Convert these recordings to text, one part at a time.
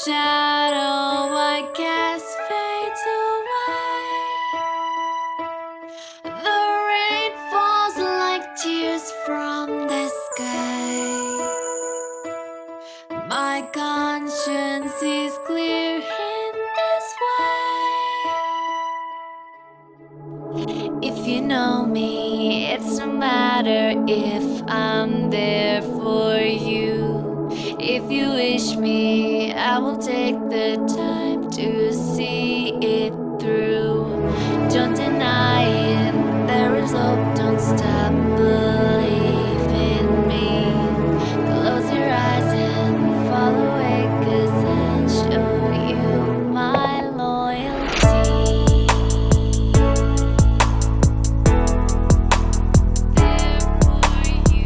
shadow, I guess, fades away. The rain falls like tears from the sky. My conscience is clear in this way. If you know me, it's no matter if I'm there for you. If you wish me, I will take the time to see it through. Don't deny it, there is hope, don't stop, believe in me. Close your eyes and fall away, 'cause I'll show you my loyalty. There for you.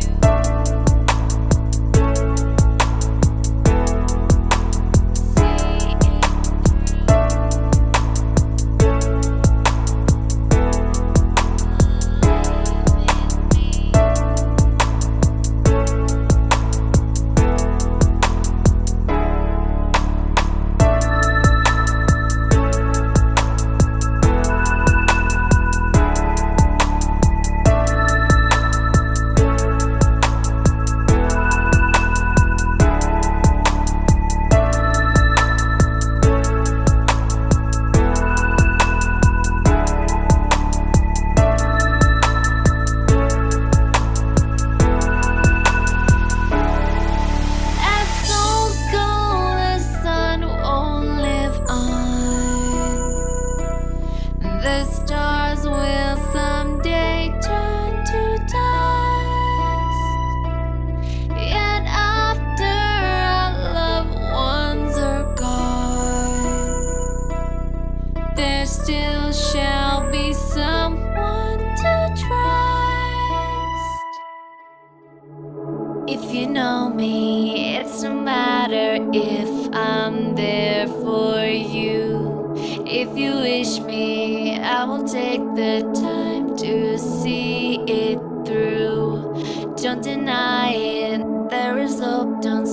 As souls go, the sun won't live on. The stars will someday turn to dust. Yet after our loved ones are gone, there still shall be someone to trust. If you know me, it's no matter if I'm there for you. If you wish me, I will take the time to see it through. Don't deny it, there is hope, don't